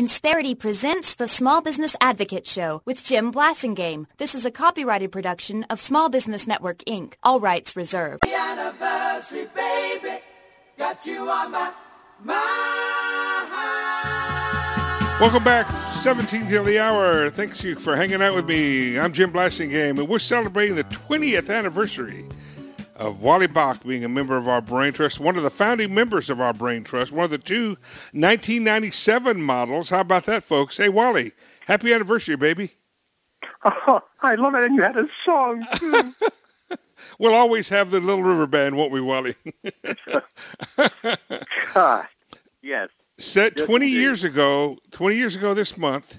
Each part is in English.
Insperity presents the Small Business Advocate Show with Jim Blasingame. This is a copyrighted production of Small Business Network, Inc. All rights reserved. The anniversary, baby, got you on my mind. Welcome back, 17th of the hour. Thanks you for hanging out with me. I'm Jim Blasingame, and we're celebrating the 20th anniversary of Wally Bach being a member of our Brain Trust, one of the founding members of our Brain Trust, one of the two 1997 models. How about that, folks? Hey, Wally, happy anniversary, baby. Oh, I love it, and you had a song, too. We'll always have the Little River Band, won't we, Wally? God, yes. Set 20 years ago this month.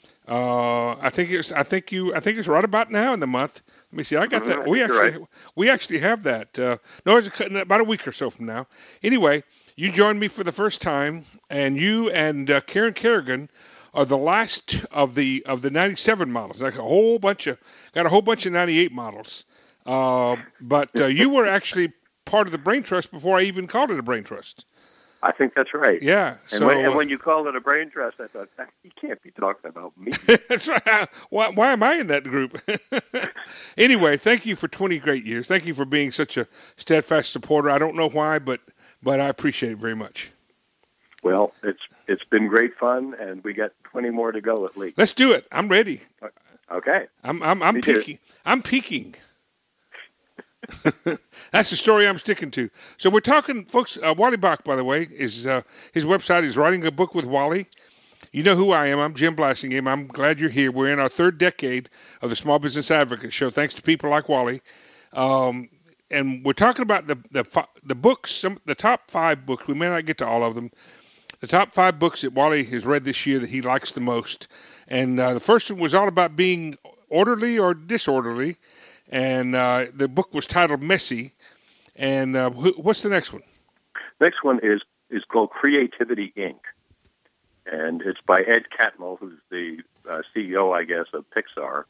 I think it's right about now in the month. Let me see. I got that. We actually have that. No, it's about a week or so from now. Anyway, you joined me for the first time, and you and Karen Kerrigan are the last of the 97 models. Like got a whole bunch of 98 models. But you were actually part of the Brain Trust before I even called it a Brain Trust. I think that's right. Yeah. And when you called it a Brain Trust, I thought, you can't be talking about me. That's right. Why am I in that group? Anyway, thank you for 20 great years. Thank you for being such a steadfast supporter. I don't know why, but I appreciate it very much. Well, it's been great fun, and we got 20 more to go at least. Let's do it. I'm ready. Okay. I'm peaking. I'm peaking. That's the story I'm sticking to. So we're talking, folks. Wally Bach, by the way, is his website is Writing a Book with Wally. You know who I am. I'm Jim Blasingame. I'm glad you're here. We're in our third decade of the Small Business Advocate Show, thanks to people like Wally. And we're talking about the books, the top 5 books. We may not get to all of them. The top 5 books that Wally has read this year that he likes the most. And the first one was all about being orderly or disorderly. And the book was titled Messy. And what's the next one? Next one is called Creativity, Inc. And it's by Ed Catmull, who's the CEO, I guess, of Pixar.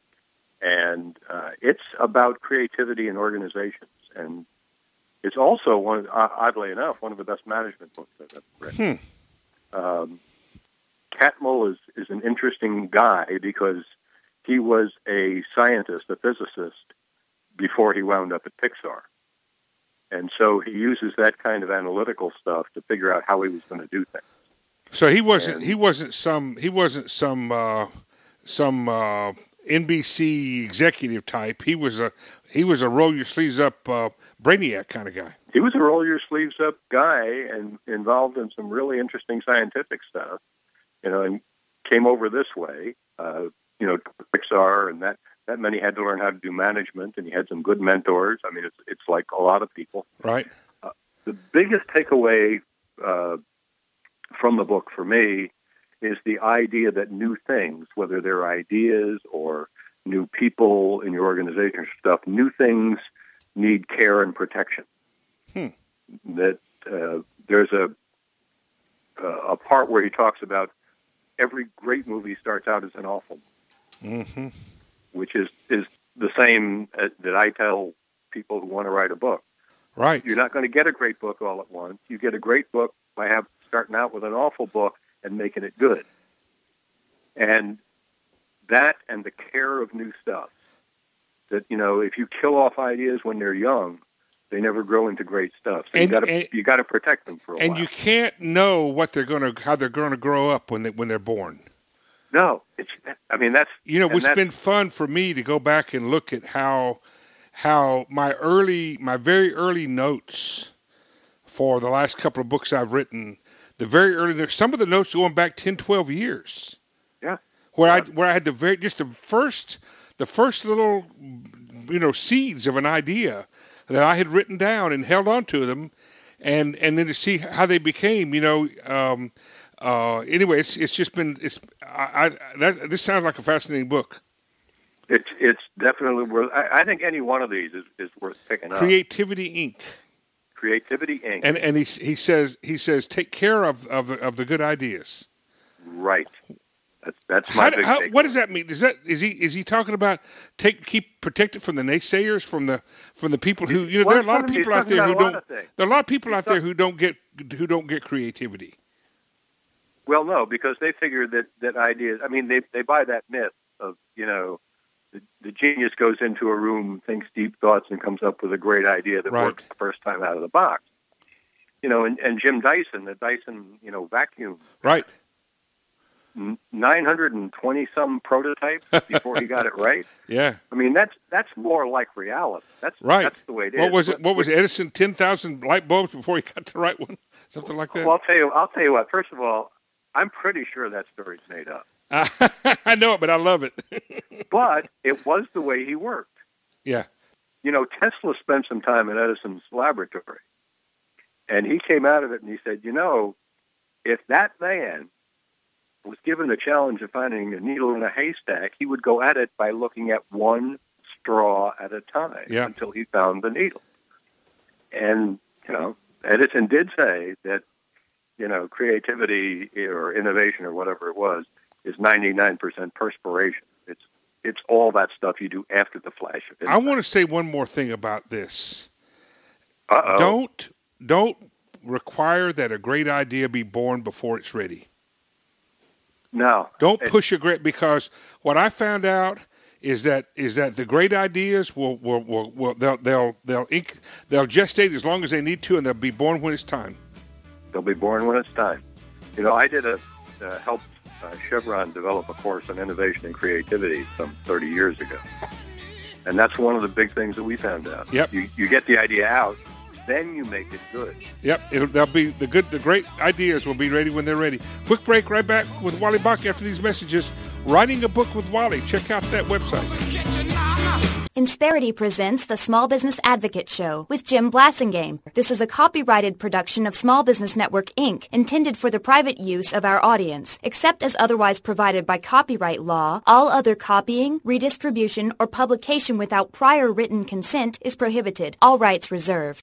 And it's about creativity in organizations. And it's also, oddly enough, one of the best management books I've ever read. Catmull is an interesting guy because he was a scientist, a physicist, before he wound up at Pixar. And so he uses that kind of analytical stuff to figure out how he was going to do things. So he wasn't some NBC executive type. He was a roll your sleeves up brainiac kind of guy. He was a roll your sleeves up guy and involved in some really interesting scientific stuff, and came over this way, to Pixar, and that meant he had to learn how to do management, and he had some good mentors. I mean, it's like a lot of people. Right. The biggest takeaway from the book for me is the idea that new things, whether they're ideas or new people in your organization or stuff, new things need care and protection. That there's a part where he talks about every great movie starts out as an awful one, which is the same that I tell people who want to write a book. Right. You're not going to get a great book all at once. You get a great book by starting out with an awful book and making it good. And that and the care of new stuff, that, if you kill off ideas when they're young, they never grow into great stuff. So you got to protect them for a while. And you can't know how they're going to grow up when they're born. No, that's it's been fun for me to go back and look at how my very early notes for the last couple of books I've written, the very early notes, some of the notes going back 10, 12 years. Yeah. Where I had the first little, seeds of an idea that I had written down and held on to them, and then to see how they became, anyway, it's just been, this sounds like a fascinating book. It's definitely worth, I think any one of these is worth picking up. Creativity, Inc. Creativity, Inc. And he says take care of the good ideas. Right. That's my big takeaway. What does that mean? Is he talking about keep protected from the naysayers, from the people who there are a lot of people out there who don't. There are a lot of people out there who don't get creativity. Well, no, because they figure that ideas. I mean, they buy that myth of the genius goes into a room, thinks deep thoughts, and comes up with a great idea that Right. works the first time out of the box. And Jim Dyson, the Dyson vacuum, Right. 920 some prototypes before he got it right. Yeah. I mean, that's more like reality. That's Right. That's the way it is. What was it? What was Edison? 10,000 light bulbs before he got the right one? Something like that. Well, I'll tell you what. First of all, I'm pretty sure that story's made up. I know it, but I love it. But it was the way he worked. Yeah. Tesla spent some time in Edison's laboratory, and he came out of it and he said, if that man was given the challenge of finding a needle in a haystack, he would go at it by looking at one straw at a time until he found the needle. And, Edison did say that, creativity or innovation or whatever it was is 99% perspiration. It's all that stuff you do after the flash of insight. I want to say one more thing about this. Uh-oh. Don't require that a great idea be born before it's ready. No. Don't push a great, because what I found out is that the great ideas they'll gestate as long as they need to, and they'll be born when it's time. They'll be born when it's time. I did help Chevron develop a course on innovation and creativity some 30 years ago, and that's one of the big things that we found out. Yep. You get the idea out, then you make it good. Yep. They'll be the great ideas will be ready when they're ready. Quick break. Right back with Wally Bach after these messages. Writing a Book with Wally. Check out that website. Insperity presents the Small Business Advocate Show with Jim Blasingame. This is a copyrighted production of Small Business Network, Inc., intended for the private use of our audience. Except as otherwise provided by copyright law, all other copying, redistribution, or publication without prior written consent is prohibited. All rights reserved.